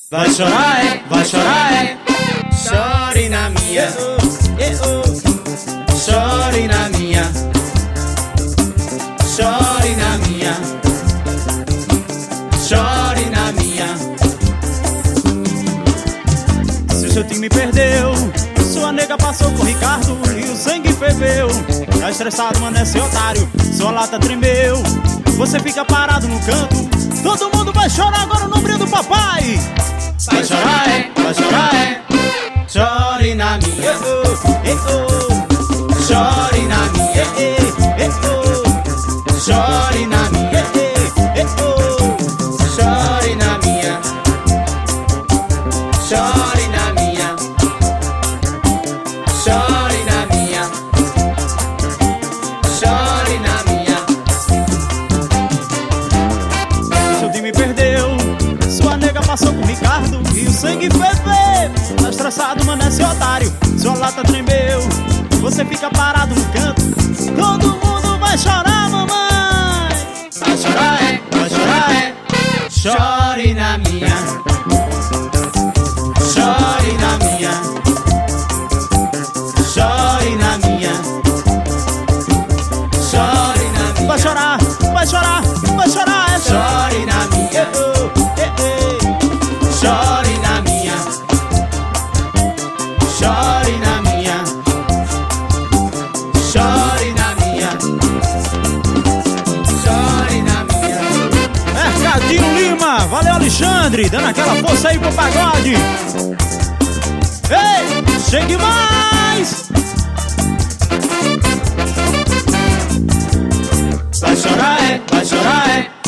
Vai chorar é, chore na minha, chore na minha, chore na minha, chore na minha. Se o seu time perdeu, sua nega passou com o Ricardo e o sangue ferveu. Tá estressado, mano, esse otário, sua lata tremeu. Você fica parado no canto, todo mundo vai chorar agora no nome do papai. Vai chorar é, chore na minha, chore na minha, chore na minha, chore na minha, chore na minha, chore na minha, chore na minha. Seu time perdeu, sua nega passou com o Ricardo e o sangue ferveu. Tá estressado, mano, esse otário, sua lata tremeu. Você fica parado no canto, todo mundo vai chorar, mamãe. Vai chorar é, chore na minha, chore na minha, chore na minha, chore na minha. Vai chorar, vai chorar, vai chorar, é Chore na minha, chore na minha, chore na minha, chore na minha, chore na minha. Mercadinho Lima, valeu Alexandre, dando aquela força aí pro pagode. Ei, chegue mais! Vai chorar é,